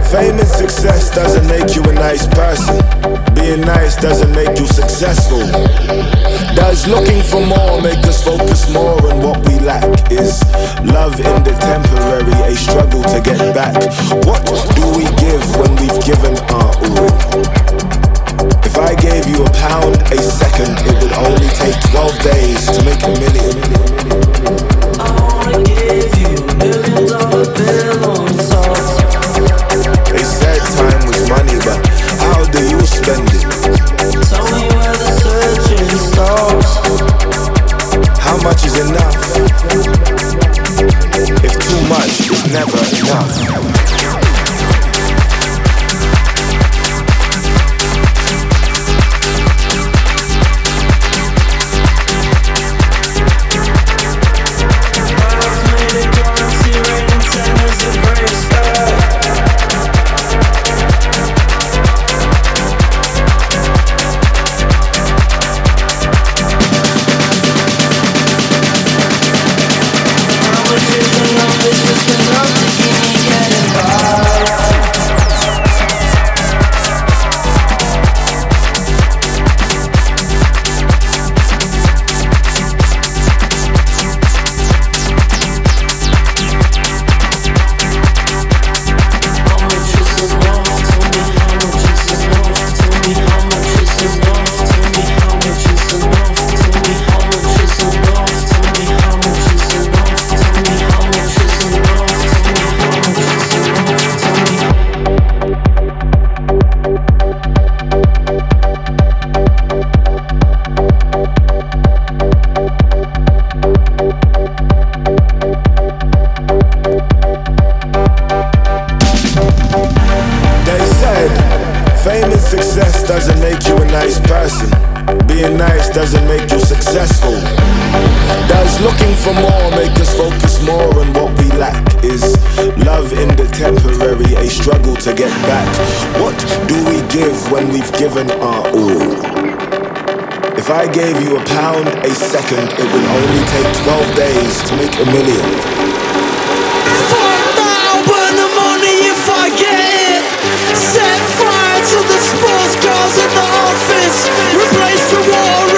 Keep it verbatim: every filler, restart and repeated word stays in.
Fame and success doesn't make you a nice person. Being nice doesn't make you successful. Does looking for more make us focus more on what we lack? Is love in the temporary a struggle to get back? What do we give when we've given our all? If I gave you a pound a second, it would only take twelve days to make a million. I wanna give you a million dollar bill on top. They said time was money, but how do you spend it? Tell me where the searching stops. How much is enough? If too much is never enough. Fame and success doesn't make you a nice person. Being nice doesn't make you successful. Does looking for more make us focus more on what we lack? Is love in the temporary a struggle to get back? What do we give when we've given our all? If I gave you a pound a second, it would only take twelve days to make a million. Fuck now, burn the money if I get it. Set fire to the sports cars in the office. Replace the wall